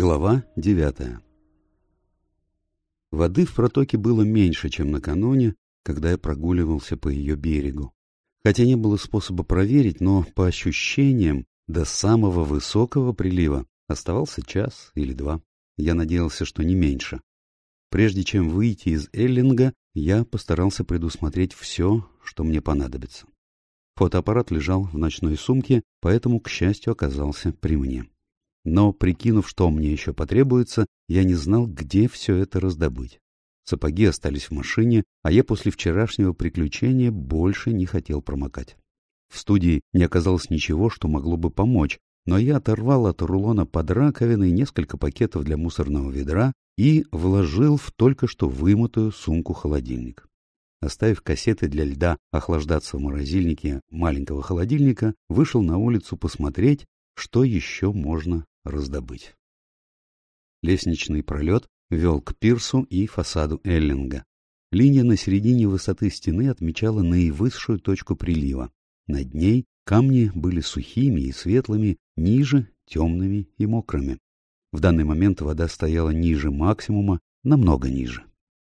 Глава 9. Воды в протоке было меньше, чем накануне, когда я прогуливался по ее берегу. Хотя не было способа проверить, но по ощущениям до самого высокого прилива оставался час или два. Я надеялся, что не меньше. Прежде чем выйти из Эллинга, я постарался предусмотреть все, что мне понадобится. Фотоаппарат лежал в ночной сумке, поэтому, к счастью, оказался при мне. Но, прикинув, что мне еще потребуется, я не знал, где все это раздобыть. Сапоги остались в машине, а я после вчерашнего приключения больше не хотел промокать. В студии не оказалось ничего, что могло бы помочь, но я оторвал от рулона под раковиной несколько пакетов для мусорного ведра и вложил в только что вымытую сумку-холодильник. Оставив кассеты для льда охлаждаться в морозильнике маленького холодильника, вышел на улицу посмотреть, что еще можно раздобыть. Лестничный пролет вел к пирсу и фасаду Эллинга. Линия на середине высоты стены отмечала наивысшую точку прилива. Над ней камни были сухими и светлыми, ниже — темными и мокрыми. В данный момент вода стояла ниже максимума, намного ниже.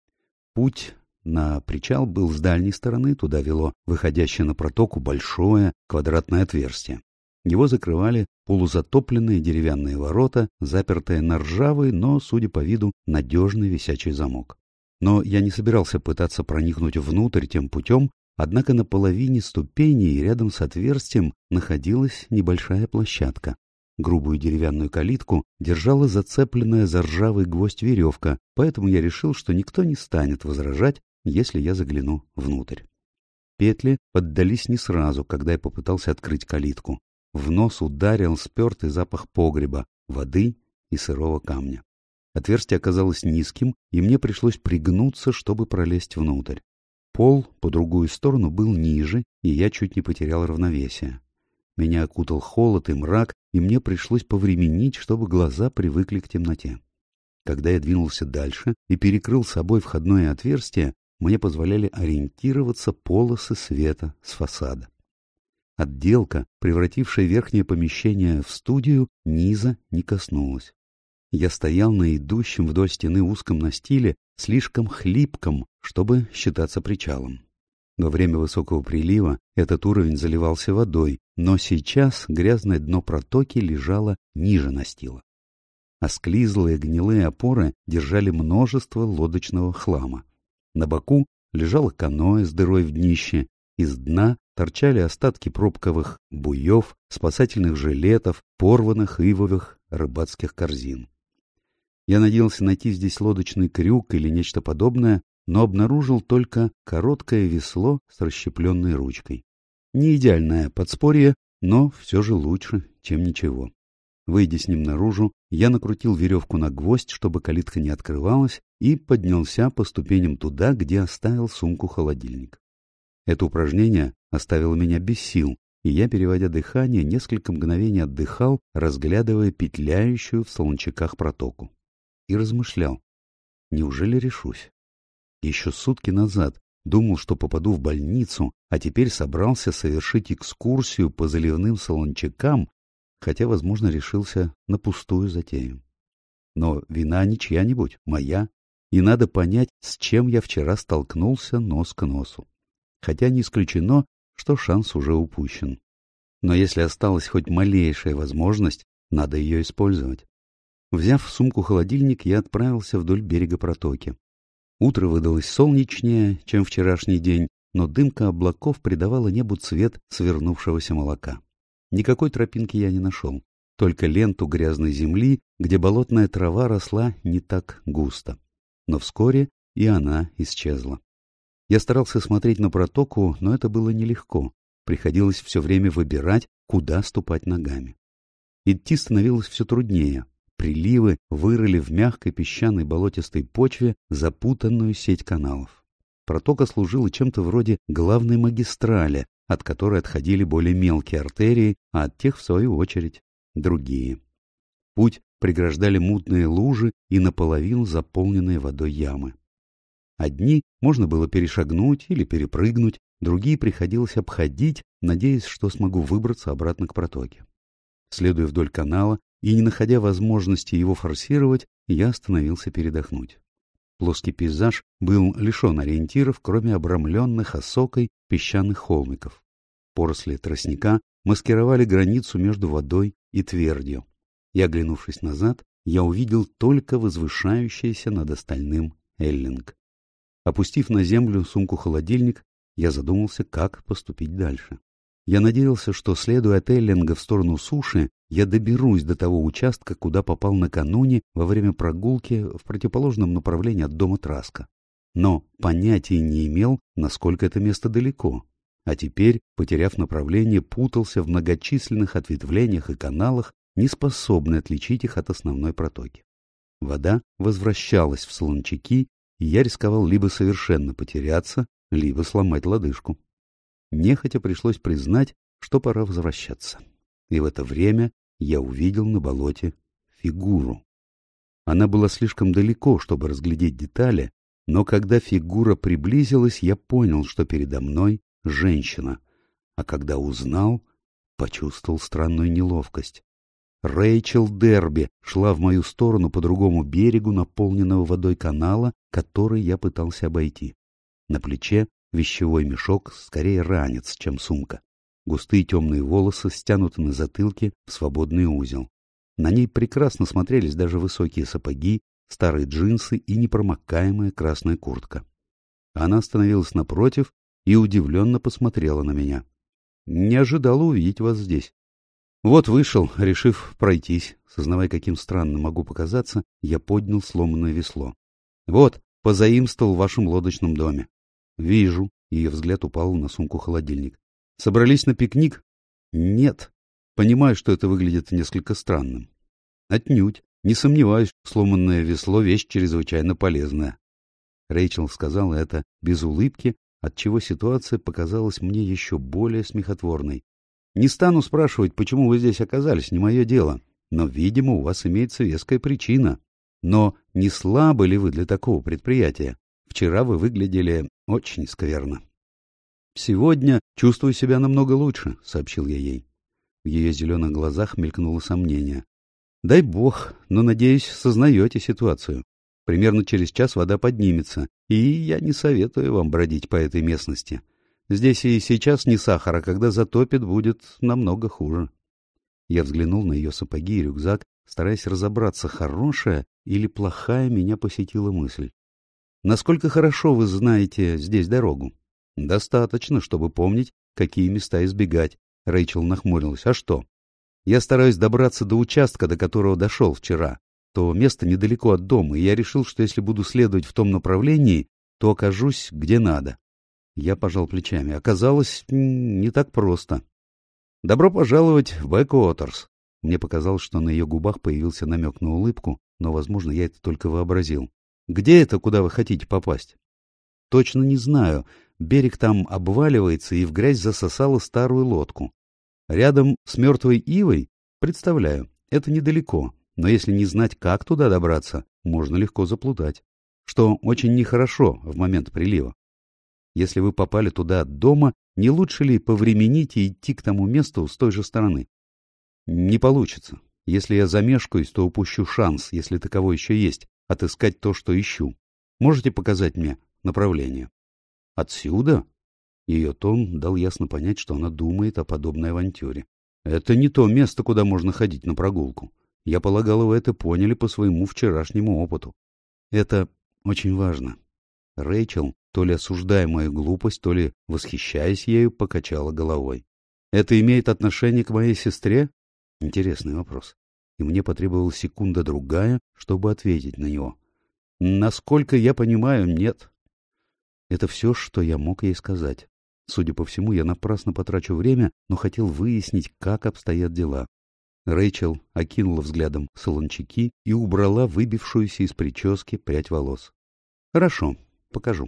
Путь на причал был с дальней стороны, туда вело выходящее на протоку большое квадратное отверстие. Его закрывали полузатопленные деревянные ворота, запертые на ржавый, но, судя по виду, надежный висячий замок. Но я не собирался пытаться проникнуть внутрь тем путем, однако на половине ступеней рядом с отверстием находилась небольшая площадка. Грубую деревянную калитку держала зацепленная за ржавый гвоздь веревка, поэтому я решил, что никто не станет возражать, если я загляну внутрь. Петли поддались не сразу, когда я попытался открыть калитку. В нос ударил спертый запах погреба, воды и сырого камня. Отверстие оказалось низким, и мне пришлось пригнуться, чтобы пролезть внутрь. Пол по другую сторону был ниже, и я чуть не потерял равновесие. Меня окутал холод и мрак, и мне пришлось повременить, чтобы глаза привыкли к темноте. Когда я двинулся дальше и перекрыл собой входное отверстие, мне позволяли ориентироваться полосы света с фасада. Отделка, превратившая верхнее помещение в студию, низа не коснулась. Я стоял на идущем вдоль стены узком настиле, слишком хлипком, чтобы считаться причалом. Во время высокого прилива этот уровень заливался водой, но сейчас грязное дно протоки лежало ниже настила. Осклизлые гнилые опоры держали множество лодочного хлама. На боку лежало каноэ с дырой в днище, из дна торчали остатки пробковых буев, спасательных жилетов, порванных ивовых рыбацких корзин. Я надеялся найти здесь лодочный крюк или нечто подобное, но обнаружил только короткое весло с расщепленной ручкой. Не идеальное подспорье, но все же лучше, чем ничего. Выйдя с ним наружу, я накрутил веревку на гвоздь, чтобы калитка не открывалась, и поднялся по ступеням туда, где оставил сумку-холодильник. Это упражнение оставило меня без сил, и я, переводя дыхание, несколько мгновений отдыхал, разглядывая петляющую в солончаках протоку. И размышлял, неужели решусь? Еще сутки назад думал, что попаду в больницу, а теперь собрался совершить экскурсию по заливным солончакам, хотя, возможно, решился на пустую затею. Но вина не чья-нибудь, моя, и надо понять, с чем я вчера столкнулся нос к носу. Хотя не исключено, что шанс уже упущен. Но если осталась хоть малейшая возможность, надо ее использовать. Взяв сумку-холодильник, я отправился вдоль берега протоки. Утро выдалось солнечнее, чем вчерашний день, но дымка облаков придавала небу цвет свернувшегося молока. Никакой тропинки я не нашел, только ленту грязной земли, где болотная трава росла не так густо. Но вскоре и она исчезла. Я старался смотреть на протоку, но это было нелегко. Приходилось все время выбирать, куда ступать ногами. Идти становилось все труднее. Приливы вырыли в мягкой песчаной болотистой почве запутанную сеть каналов. Протока служила чем-то вроде главной магистрали, от которой отходили более мелкие артерии, а от тех, в свою очередь, другие. Путь преграждали мутные лужи и наполовину заполненные водой ямы. Одни можно было перешагнуть или перепрыгнуть, другие приходилось обходить, надеясь, что смогу выбраться обратно к протоке. Следуя вдоль канала, и, не находя возможности его форсировать, я остановился передохнуть. Плоский пейзаж был лишен ориентиров, кроме обрамленных осокой песчаных холмиков. Поросли тростника маскировали границу между водой и твердью. И, оглянувшись назад, я увидел только возвышающийся над остальным Эллинг. Опустив на землю сумку-холодильник, я задумался, как поступить дальше. Я надеялся, что, следуя от Эллинга в сторону суши, я доберусь до того участка, куда попал накануне во время прогулки в противоположном направлении от дома Траска. Но понятия не имел, насколько это место далеко. А теперь, потеряв направление, путался в многочисленных ответвлениях и каналах, не способный отличить их от основной протоки. Вода возвращалась в солончаки, и я рисковал либо совершенно потеряться, либо сломать лодыжку. Нехотя пришлось признать, что пора возвращаться. И в это время я увидел на болоте фигуру. Она была слишком далеко, чтобы разглядеть детали, но когда фигура приблизилась, я понял, что передо мной женщина, а когда узнал, почувствовал странную неловкость. Рэйчел Дерби шла в мою сторону по другому берегу наполненного водой канала, который я пытался обойти. На плече вещевой мешок, скорее ранец, чем сумка. Густые темные волосы стянуты на затылке в свободный узел. На ней прекрасно смотрелись даже высокие сапоги, старые джинсы и непромокаемая красная куртка. Она остановилась напротив и удивленно посмотрела на меня. «Не ожидала увидеть вас здесь». Вот вышел, решив пройтись. Сознавая, каким странным могу показаться, я поднял сломанное весло. «Вот, позаимствовал в вашем лодочном доме». «Вижу». Ее взгляд упал на сумку-холодильник. «Собрались на пикник?» «Нет. Понимаю, что это выглядит несколько странным». «Отнюдь. Не сомневаюсь, сломанное весло — вещь чрезвычайно полезная». Рэйчел сказала это без улыбки, отчего ситуация показалась мне еще более смехотворной. «Не стану спрашивать, почему вы здесь оказались, не мое дело, но, видимо, у вас имеется веская причина. Но не слабы ли вы для такого предприятия? Вчера вы выглядели очень скверно». «Сегодня чувствую себя намного лучше», — сообщил я ей. В ее зеленых глазах мелькнуло сомнение. «Дай бог, но, надеюсь, сознаете ситуацию. Примерно через час вода поднимется, и я не советую вам бродить по этой местности. Здесь и сейчас не сахар, а когда затопит, будет намного хуже». Я взглянул на ее сапоги и рюкзак, стараясь разобраться, хорошая или плохая меня посетила мысль. «Насколько хорошо вы знаете здесь дорогу?» «Достаточно, чтобы помнить, какие места избегать», — Рэйчел нахмурилась. «А что? Я стараюсь добраться до участка, до которого дошел вчера. То место недалеко от дома, и я решил, что если буду следовать в том направлении, то окажусь где надо». Я пожал плечами. Оказалось, не так просто. «Добро пожаловать в Бэкуотерс». Мне показалось, что на ее губах появился намек на улыбку, но, возможно, я это только вообразил. «Где это, куда вы хотите попасть?» «Точно не знаю. Берег там обваливается, и в грязь засосало старую лодку. Рядом с мертвой ивой? Представляю, это недалеко, но если не знать, как туда добраться, можно легко заплутать, что очень нехорошо в момент прилива. Если вы попали туда от дома, не лучше ли повременить и идти к тому месту с той же стороны?» «Не получится. Если я замешкаюсь, то упущу шанс, если таковой еще есть, отыскать то, что ищу. Можете показать мне направление?» «Отсюда?» Ее тон дал ясно понять, что она думает о подобной авантюре. «Это не то место, куда можно ходить на прогулку. Я полагал, вы это поняли по своему вчерашнему опыту. Это очень важно». Рэйчел, то ли осуждая мою глупость, то ли восхищаясь ею, покачала головой. «Это имеет отношение к моей сестре?» Интересный вопрос. И мне потребовалась секунда-другая, чтобы ответить на него. «Насколько я понимаю, нет». Это все, что я мог ей сказать. Судя по всему, я напрасно потрачу время, но хотел выяснить, как обстоят дела. Рэйчел окинула взглядом солончаки и убрала выбившуюся из прически прядь волос. «Хорошо, покажу».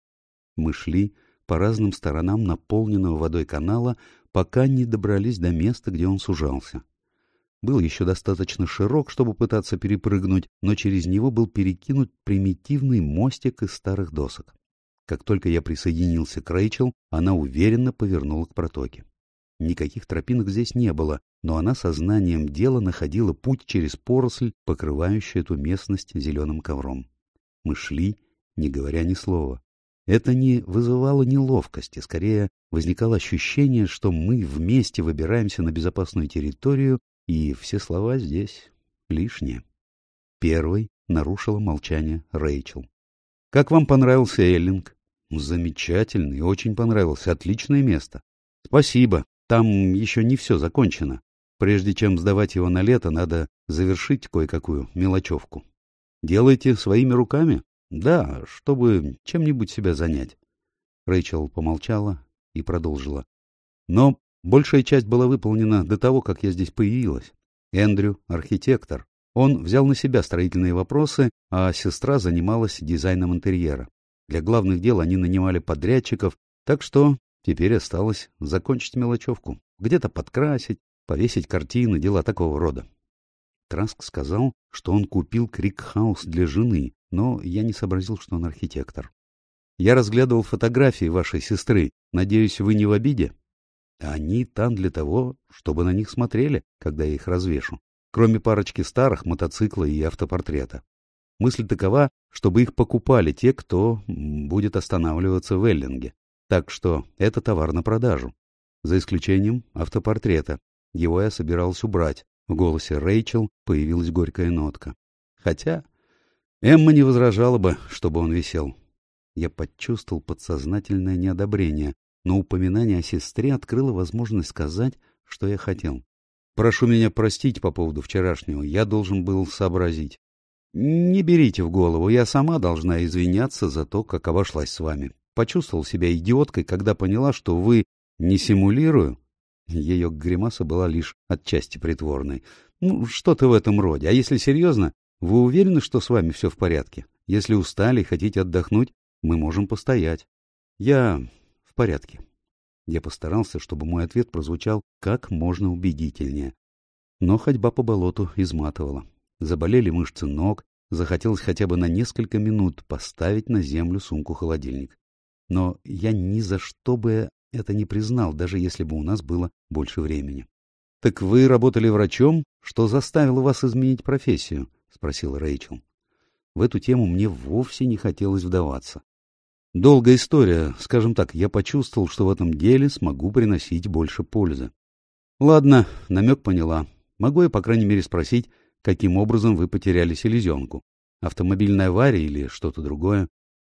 Мы шли по разным сторонам наполненного водой канала, пока не добрались до места, где он сужался. Был еще достаточно широк, чтобы пытаться перепрыгнуть, но через него был перекинут примитивный мостик из старых досок. Как только я присоединился к Рэйчел, она уверенно повернула к протоке. никаких тропинок здесь не было, но она сознанием дела находила путь через поросль, покрывающую эту местность зеленым ковром. Мы шли, не говоря ни слова. Это не вызывало неловкости, скорее возникало ощущение, что мы вместе выбираемся на безопасную территорию, и все слова здесь лишние. Первой нарушила молчание Рэйчел. «Как вам понравился Эллинг?» «Замечательный, очень понравился, отличное место». «Спасибо, там еще не все закончено. Прежде чем сдавать его на лето, надо завершить кое-какую мелочевку». «Делаете своими руками?» «Да, чтобы чем-нибудь себя занять». Рэйчел помолчала и продолжила. «Но большая часть была выполнена до того, как я здесь появилась. Эндрю — архитектор. Он взял на себя строительные вопросы, а сестра занималась дизайном интерьера. Для главных дел они нанимали подрядчиков, так что теперь осталось закончить мелочевку. Где-то подкрасить, повесить картины, дела такого рода». Траск сказал, что он купил Крикхаус для жены, но я не сообразил, что он архитектор. «Я разглядывал фотографии вашей сестры. Надеюсь, вы не в обиде?» «Они там для того, чтобы на них смотрели, когда я их развешу. Кроме парочки старых, мотоцикла и автопортрета. Мысль такова, чтобы их покупали те, кто будет останавливаться в Эллинге. Так что это товар на продажу. За исключением автопортрета. Его я собирался убрать». В голосе Рэйчел появилась горькая нотка. «Хотя Эмма не возражала бы, чтобы он висел». Я почувствовал подсознательное неодобрение, но упоминание о сестре открыло возможность сказать, что я хотел. «Прошу меня простить по поводу вчерашнего, я должен был сообразить». «Не берите в голову, я сама должна извиняться за то, как обошлась с вами. Почувствовал себя идиоткой, когда поняла, что вы не симулирую». Ее гримаса была лишь отчасти притворной. «Ну, что-то в этом роде. А если серьезно, вы уверены, что с вами все в порядке? Если устали и хотите отдохнуть, мы можем постоять». «Я в порядке». Я постарался, чтобы мой ответ прозвучал как можно убедительнее. Но ходьба по болоту изматывала. Заболели мышцы ног, захотелось хотя бы на несколько минут поставить на землю сумку-холодильник. Но я ни за что бы это не признал, даже если бы у нас было больше времени. — Так вы работали врачом? Что заставило вас изменить профессию? — спросила Рэйчел. В эту тему мне вовсе не хотелось вдаваться. Долгая история. Скажем так, я почувствовал, что в этом деле смогу приносить больше пользы. — Ладно, намек поняла. Могу я, по крайней мере, спросить, каким образом вы потеряли селезенку? Автомобильная авария или что-то другое?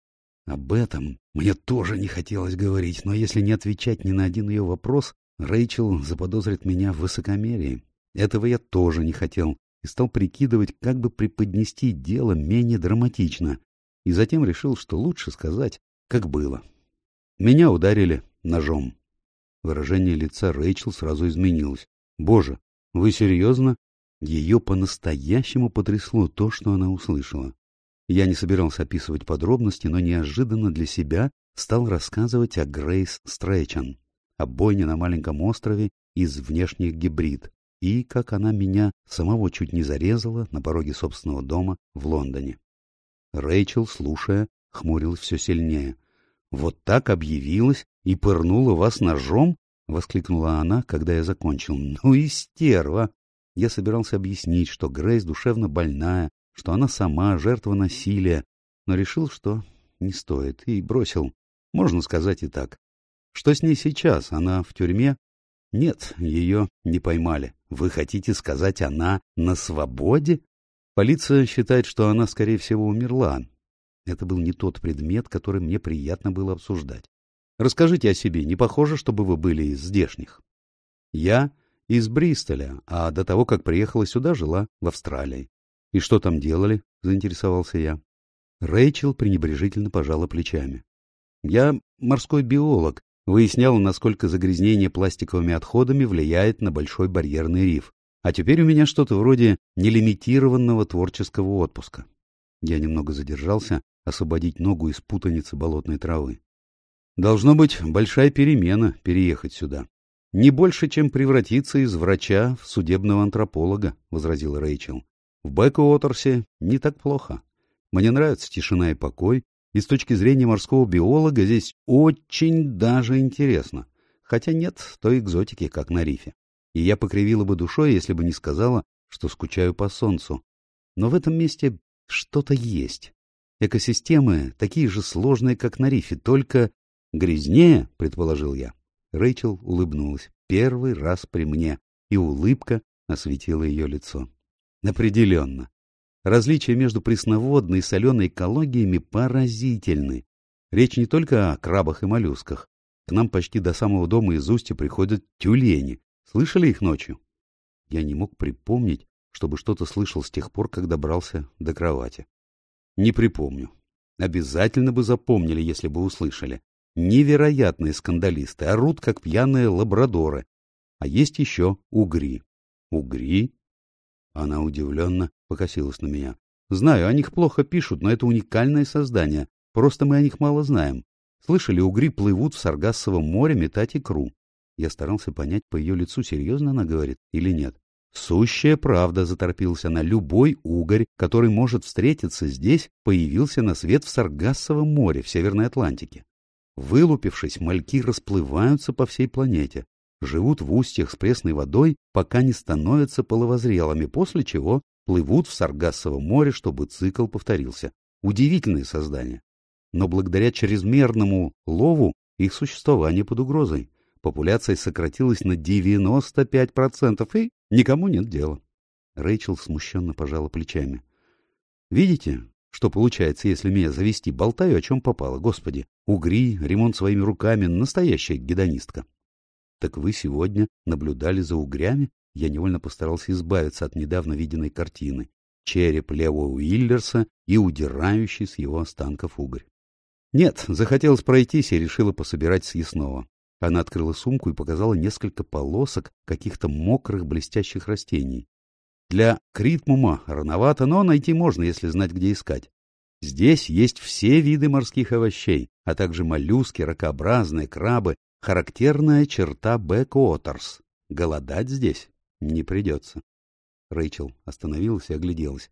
Об этом мне тоже не хотелось говорить, но если не отвечать ни на один ее вопрос, Рэйчел заподозрит меня в высокомерии. Этого я тоже не хотел и стал прикидывать, как бы преподнести дело менее драматично, и затем решил, что лучше сказать, как было. Меня ударили ножом. Выражение лица Рэйчел сразу изменилось. «Боже, вы серьезно?» Ее по-настоящему потрясло то, что она услышала. Я не собирался описывать подробности, но неожиданно для себя стал рассказывать о Грейс Стрэчан, о бойне на маленьком острове из внешних гибрид, и как она меня самого чуть не зарезала на пороге собственного дома в Лондоне. Рэйчел, слушая, хмурилась все сильнее. «Вот так объявилась и пырнула вас ножом?» — воскликнула она, когда я закончил. «Ну и стерва!» Я собирался объяснить, что Грейс душевно больная, что она сама жертва насилия, но решил, что не стоит, и бросил. Можно сказать и так. Что с ней сейчас? Она в тюрьме? Нет, ее не поймали. Вы хотите сказать, она на свободе? Полиция считает, что она, скорее всего, умерла. Это был не тот предмет, который мне приятно было обсуждать. Расскажите о себе. Не похоже, чтобы вы были из здешних. Я из Бристоля, а до того, как приехала сюда, жила в Австралии. «И что там делали?» — заинтересовался я. Рэйчел пренебрежительно пожала плечами. «Я морской биолог, выяснял, насколько загрязнение пластиковыми отходами влияет на Большой барьерный риф. А теперь у меня что-то вроде нелимитированного творческого отпуска». Я немного задержался, освободить ногу из путаницы болотной травы. «Должно быть большая перемена переехать сюда. Не больше, чем превратиться из врача в судебного антрополога», — возразил Рэйчел. «В Бэкуотерсе не так плохо. Мне нравится тишина и покой, и с точки зрения морского биолога здесь очень даже интересно. Хотя нет той экзотики, как на рифе. И я покривила бы душой, если бы не сказала, что скучаю по солнцу. Но в этом месте что-то есть. Экосистемы такие же сложные, как на рифе, только грязнее, предположил я. Рэйчел улыбнулась. Первый раз при мне, и улыбка осветила ее лицо. Определенно. Различия между пресноводной и соленой экологиями поразительны. Речь не только о крабах и моллюсках. К нам почти до самого дома из устья приходят тюлени. Слышали их ночью? Я не мог припомнить, чтобы что-то слышал с тех пор, как добрался до кровати. Не припомню. Обязательно бы запомнили, если бы услышали. Невероятные скандалисты, орут, как пьяные лабрадоры. А есть еще угри. Угри? Она удивленно покосилась на меня. Знаю, о них плохо пишут, но это уникальное создание. Просто мы о них мало знаем. Слышали, угри плывут в Саргассовом море метать икру. Я старался понять по ее лицу, серьезно она говорит или нет. Сущая правда, заторопился она. Любой угорь, который может встретиться здесь, появился на свет в Саргассовом море, в Северной Атлантике. Вылупившись, мальки расплываются по всей планете, живут в устьях с пресной водой, пока не становятся половозрелыми, после чего плывут в Саргассово море, чтобы цикл повторился. Удивительные создания. Но благодаря чрезмерному лову их существование под угрозой. Популяция сократилась на 95%, и никому нет дела. Рэйчел смущенно пожала плечами. Видите, что получается, если меня завести? Болтаю, о чем попало. Господи, угри, ремонт своими руками, настоящая гедонистка. Так вы сегодня наблюдали за угрями? Я невольно постарался избавиться от недавно виденной картины. Череп Лео Уиллерса и удирающий с его останков угорь. Нет, захотелось пройтись и решила пособирать съестного. Она открыла сумку и показала несколько полосок каких-то мокрых блестящих растений. Для критмума рановато, но найти можно, если знать, где искать. Здесь есть все виды морских овощей, а также моллюски, ракообразные, крабы, характерная черта бэкуотерс. Голодать здесь не придется. Рэйчел остановилась и огляделась.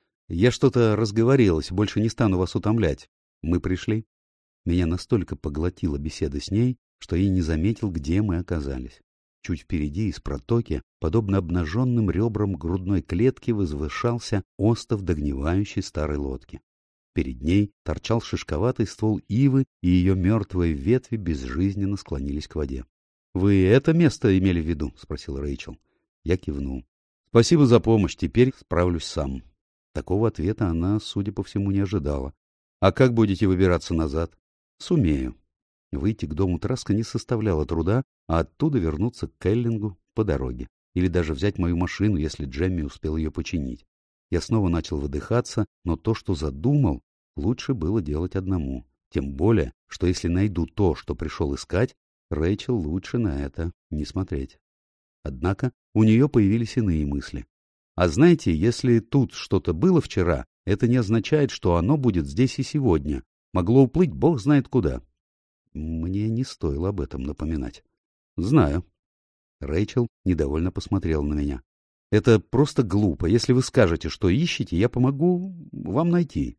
Я что-то разговорилась, больше не стану вас утомлять. Мы пришли. Меня настолько поглотила беседа с ней, что я не заметил, где мы оказались. Чуть впереди, из протоки, подобно обнаженным ребрам грудной клетки, возвышался остов догнивающей старой лодки. Перед ней торчал шишковатый ствол ивы, и ее мертвые ветви безжизненно склонились к воде. — Вы это место имели в виду? — спросил Рэйчел. Я кивнул. — Спасибо за помощь, теперь справлюсь сам. Такого ответа она, судя по всему, не ожидала. — А как будете выбираться назад? — Сумею. Выйти к дому Траска не составляло труда, а оттуда вернуться к Келлингу по дороге. Или даже взять мою машину, если Джемми успел ее починить. Я снова начал выдыхаться, но то, что задумал, лучше было делать одному. Тем более, что если найду то, что пришел искать, Рэйчел лучше на это не смотреть. Однако у нее появились иные мысли. А знаете, если тут что-то было вчера, это не означает, что оно будет здесь и сегодня. Могло уплыть бог знает куда. Мне не стоило об этом напоминать. Знаю. Рэйчел недовольно посмотрела на меня. Это просто глупо. Если вы скажете, что ищете, я помогу вам найти.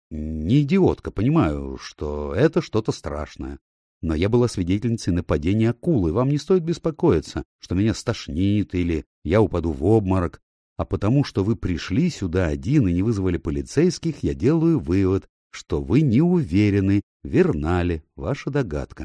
Не идиотка, понимаю, что это что-то страшное. Но я была свидетельницей нападения акулы. Вам не стоит беспокоиться, что меня стошнит или я упаду в обморок. А потому, что вы пришли сюда один и не вызвали полицейских, я делаю вывод, что вы не уверены, верна ли ваша догадка.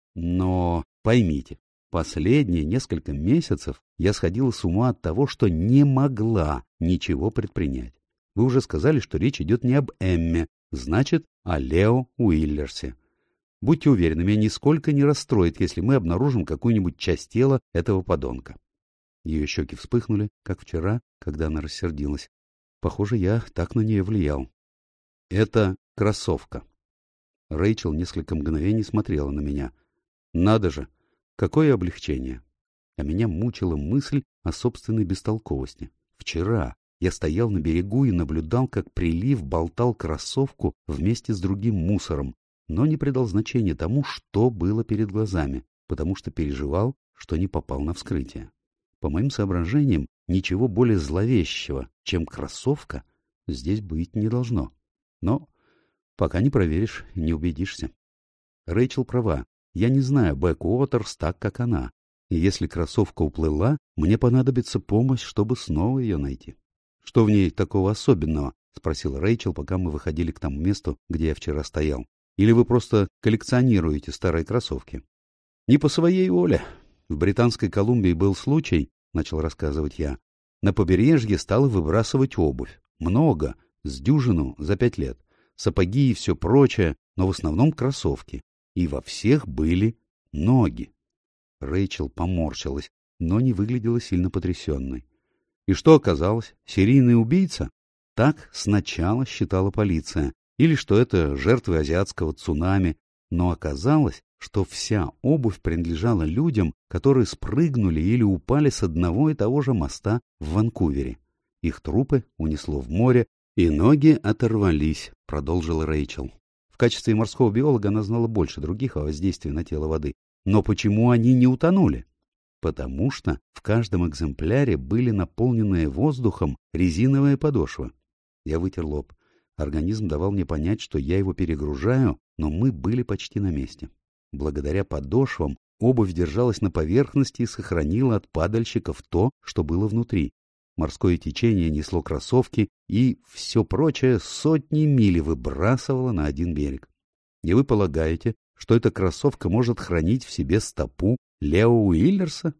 Но поймите, последние несколько месяцев я сходила с ума от того, что не могла ничего предпринять. Вы уже сказали, что речь идет не об Эмме, значит, о Лео Уиллерсе. Будьте уверены, меня нисколько не расстроит, если мы обнаружим какую-нибудь часть тела этого подонка. Ее щеки вспыхнули, как вчера, когда она рассердилась. Похоже, я так на нее влиял. Это кроссовка. Рэйчел несколько мгновений смотрела на меня. Надо же, какое облегчение. А меня мучила мысль о собственной бестолковости. Вчера я стоял на берегу и наблюдал, как прилив болтал кроссовку вместе с другим мусором, но не придал значения тому, что было перед глазами, потому что переживал, что не попал на вскрытие. По моим соображениям, ничего более зловещего, чем кроссовка, здесь быть не должно. Но пока не проверишь, не убедишься. Рэйчел права. Я не знаю Бэкуотерс так, как она. И если кроссовка уплыла, мне понадобится помощь, чтобы снова ее найти. — Что в ней такого особенного? — спросил Рэйчел, пока мы выходили к тому месту, где я вчера стоял. — Или вы просто коллекционируете старые кроссовки? — Не по своей воле. В Британской Колумбии был случай, — начал рассказывать я. На побережье стало выбрасывать обувь. Много, с дюжину за 5 лет. Сапоги и все прочее, но в основном кроссовки. И во всех были ноги. Рэйчел поморщилась, но не выглядела сильно потрясенной. И что оказалось? Серийный убийца? Так сначала считала полиция. Или что это жертвы азиатского цунами. Но оказалось, что вся обувь принадлежала людям, которые спрыгнули или упали с одного и того же моста в Ванкувере. Их трупы унесло в море, и ноги оторвались, продолжила Рэйчел. В качестве морского биолога она знала больше других о воздействии на тело воды. Но почему они не утонули? Потому что в каждом экземпляре были наполненные воздухом резиновые подошвы. Я вытер лоб. Организм давал мне понять, что я его перегружаю, но мы были почти на месте. Благодаря подошвам обувь держалась на поверхности и сохранила от падальщиков то, что было внутри. Морское течение несло кроссовки и все прочее сотни миль выбрасывало на один берег. И вы полагаете, что эта кроссовка может хранить в себе стопу Лео Уиллерса?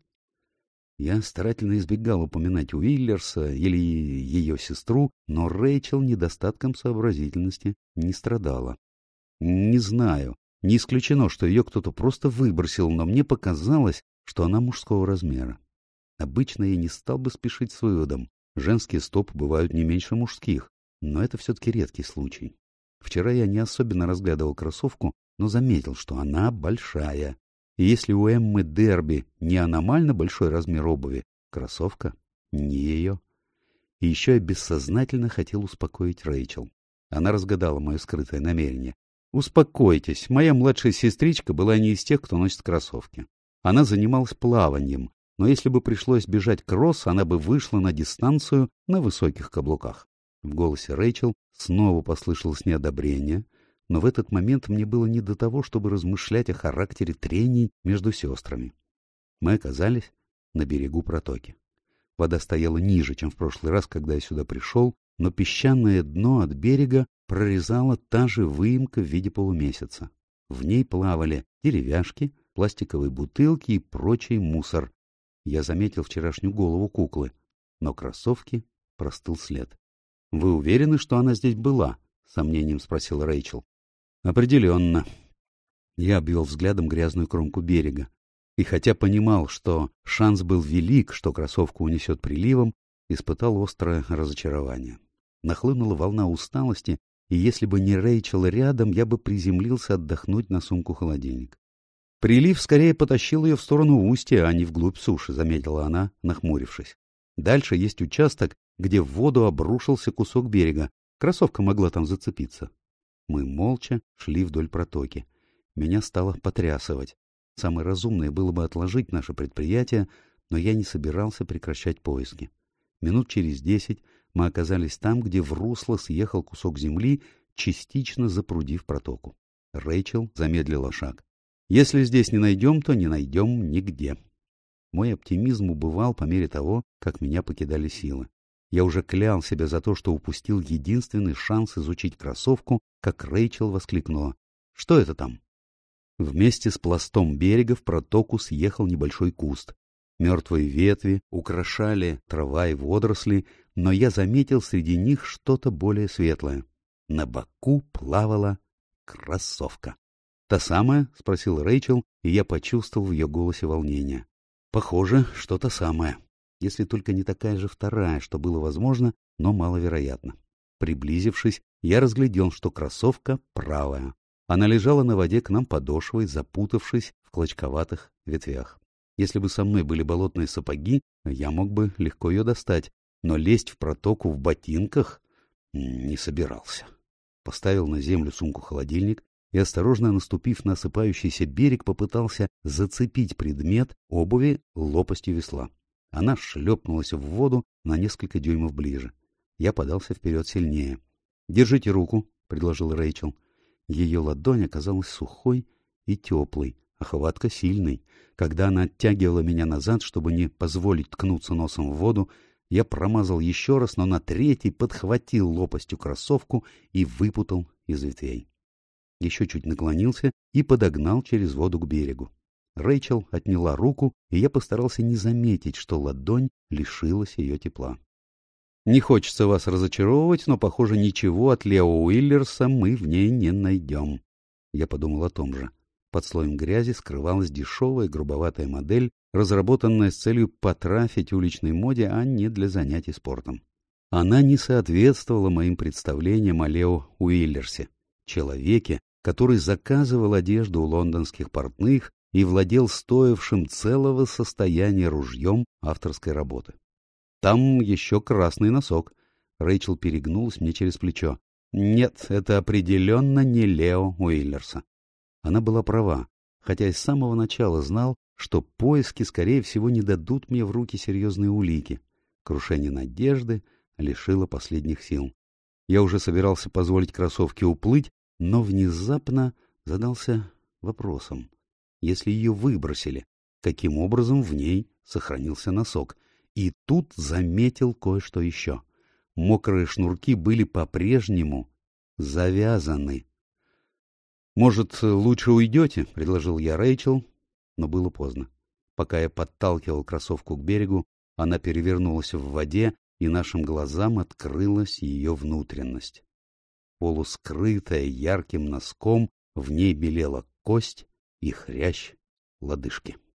Я старательно избегал упоминать Уиллерса или ее сестру, но Рэйчел недостатком сообразительности не страдала. Не знаю, не исключено, что ее кто-то просто выбросил, но мне показалось, что она мужского размера. Обычно я не стал бы спешить с выводом. Женские стопы бывают не меньше мужских, но это все-таки редкий случай. Вчера я не особенно разглядывал кроссовку, но заметил, что она большая. И если у Эммы Дерби не аномально большой размер обуви, кроссовка не ее. И еще я бессознательно хотел успокоить Рэйчел. Она разгадала мое скрытое намерение. «Успокойтесь, моя младшая сестричка была не из тех, кто носит кроссовки. Она занималась плаванием, но если бы пришлось бежать кросс, она бы вышла на дистанцию на высоких каблуках». В голосе Рэйчел снова послышалось неодобрение, но в этот момент мне было не до того, чтобы размышлять о характере трений между сестрами. Мы оказались на берегу протоки. Вода стояла ниже, чем в прошлый раз, когда я сюда пришел, но песчаное дно от берега прорезала та же выемка в виде полумесяца. В ней плавали деревяшки, пластиковые бутылки и прочий мусор. Я заметил вчерашнюю голову куклы, но кроссовки простыл след. — Вы уверены, что она здесь была? — с сомнением спросил Рэйчел. — Определенно. Я обвел взглядом грязную кромку берега. И хотя понимал, что шанс был велик, что кроссовку унесет приливом, испытал острое разочарование. Нахлынула волна усталости, и если бы не Рэйчел рядом, я бы приземлился отдохнуть на сумку-холодильник. Прилив скорее потащил ее в сторону устья, а не вглубь суши, заметила она, нахмурившись. Дальше есть участок, где в воду обрушился кусок берега. Кроссовка могла там зацепиться. Мы молча шли вдоль протоки. Меня стало потрясывать. Самое разумное было бы отложить наше предприятие, но я не собирался прекращать поиски. Минут через 10 мы оказались там, где в русло съехал кусок земли, частично запрудив протоку. Рэйчел замедлила шаг. «Если здесь не найдем, то не найдем нигде». Мой оптимизм убывал по мере того, как меня покидали силы. Я уже клял себя за то, что упустил единственный шанс изучить кроссовку, как Рэйчел воскликнула. «Что это там?» Вместе с пластом берега в протоку съехал небольшой куст. Мертвые ветви украшали трава и водоросли, но я заметил среди них что-то более светлое. На боку плавала кроссовка. «Та самая?» — спросил Рэйчел, и я почувствовал в ее голосе волнение. «Похоже, что та самая. Если только не такая же вторая, что было возможно, но маловероятно». Приблизившись, я разглядел, что кроссовка правая. Она лежала на воде к нам подошвой, запутавшись в клочковатых ветвях. Если бы со мной были болотные сапоги, я мог бы легко ее достать, но лезть в протоку в ботинках не собирался. Поставил на землю сумку-холодильник и, осторожно наступив на осыпающийся берег, попытался зацепить предмет обуви лопастью весла. Она шлепнулась в воду на несколько дюймов ближе. Я подался вперед сильнее. — Держите руку, — предложил Рэйчел. Ее ладонь оказалась сухой и теплой, а хватка сильной. Когда она оттягивала меня назад, чтобы не позволить ткнуться носом в воду, я промазал еще раз, но на третий подхватил лопастью кроссовку и выпутал из ветвей. Еще чуть наклонился и подогнал через воду к берегу. Рэйчел отняла руку, и я постарался не заметить, что ладонь лишилась ее тепла. Не хочется вас разочаровывать, но, похоже, ничего от Лео Уиллерса мы в ней не найдем. Я подумал о том же. Под слоем грязи скрывалась дешевая грубоватая модель, разработанная с целью потрафить уличной моде, а не для занятий спортом. Она не соответствовала моим представлениям о Лео Уиллерсе, человеке, который заказывал одежду у лондонских портных и владел стоившим целого состояния ружьем авторской работы. Там еще красный носок. Рэйчел перегнулась мне через плечо. Нет, это определенно не Лео Уиллерса. Она была права, хотя и с самого начала знал, что поиски, скорее всего, не дадут мне в руки серьезные улики. Крушение надежды лишило последних сил. Я уже собирался позволить кроссовке уплыть, но внезапно задался вопросом. Если ее выбросили, каким образом в ней сохранился носок? И тут заметил кое-что еще. Мокрые шнурки были по-прежнему завязаны. «Может, лучше уйдете?» — предложил я Рэйчел, но было поздно. Пока я подталкивал кроссовку к берегу, она перевернулась в воде, и нашим глазам открылась ее внутренность. Полускрытая ярким носком, в ней белела кость и хрящ лодыжки.